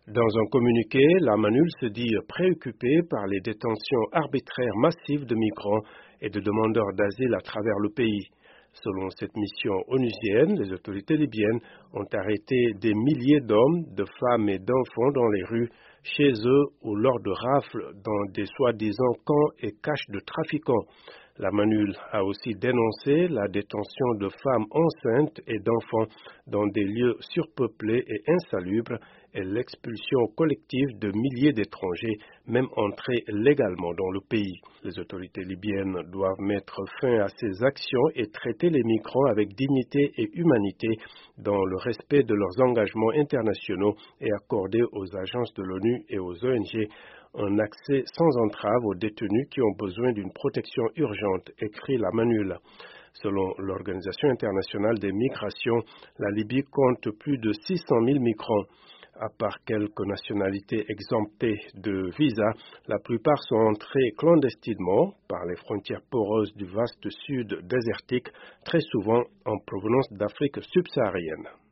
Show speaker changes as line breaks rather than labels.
Dans un communiqué, la MANUL se dit préoccupée par les détentions arbitraires massives de migrants et de demandeurs d'asile à travers le pays. Selon cette mission onusienne, les autorités libyennes ont arrêté des milliers d'hommes, de femmes et d'enfants dans les rues, chez eux ou lors de rafles dans des soi-disant camps et caches de trafiquants. La MANUL a aussi dénoncé la détention de femmes enceintes et d'enfants dans des lieux surpeuplés et insalubres et l'expulsion collective de milliers d'étrangers, même entrés légalement dans le pays. Les autorités libyennes doivent mettre fin à ces actions et traiter les migrants avec dignité et humanité dans le respect de leurs engagements internationaux et accorder aux agences de l'ONU et aux ONG un accès sans entrave aux détenus qui ont besoin d'une protection urgente, écrit la MANUL. Selon l'Organisation internationale des migrations, la Libye compte plus de 600 000 migrants. À part quelques nationalités exemptées de visa, la plupart sont entrés clandestinement par les frontières poreuses du vaste sud désertique, très souvent en provenance d'Afrique subsaharienne.